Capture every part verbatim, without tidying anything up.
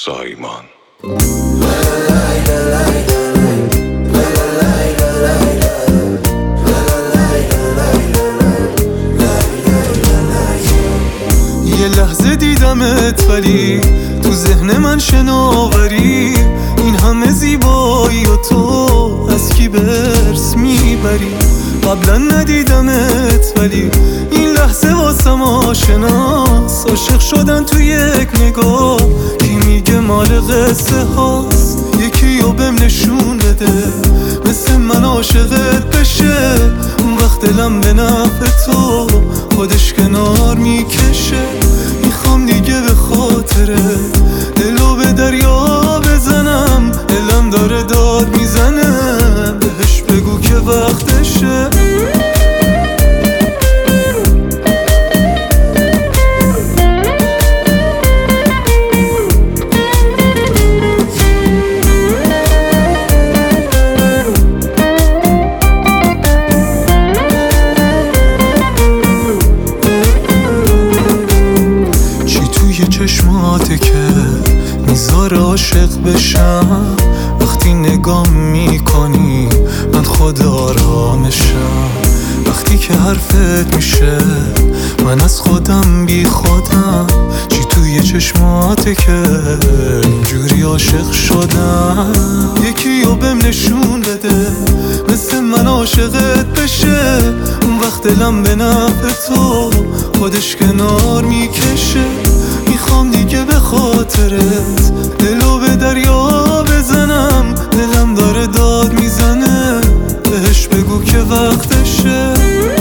سایمان. یه لحظه دیدمت ولی تو ذهن من شناوری، این همه زیبایی و تو از کی برس میبری. قبلا ندیدمت ولی این لحظه واسم آشناس. عاشق شدن تو یک نگاه، کی میگه مال قصه هاست. یکی رو بهم نشون بده مثل من عاشقت بشه، اون وقت دلم به نفع تو خودش کنار میکشه. میخوام دیگه به خاطرت دلو به دریا بزنم، دلم داره داد میزنه بهش بگو که وقتشه. چشماته که میذاره عاشق بشم، وقتی نگاه میکنی من خود آرامشم. وقتی که حرفت میشه من از خودم بی خودم. چی توی چشماته که اینجوری عاشق شدم. یکی رو بهم نشون بده مثل من عاشقت بشه، اون وقت دلم به نفع تو خودش کنار میکشه. میخوام دیگه به خاطرت دلو به دریا بزنم، دلم داره داد میزنه بهش بگو که وقتشه.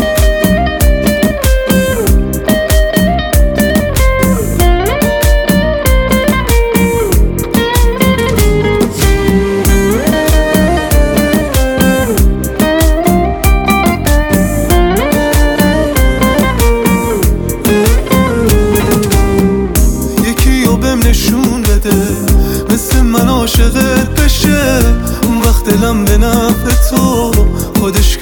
نشون بده مثل من عاشقت بشه، اون وقت دلم به نفع تو خودش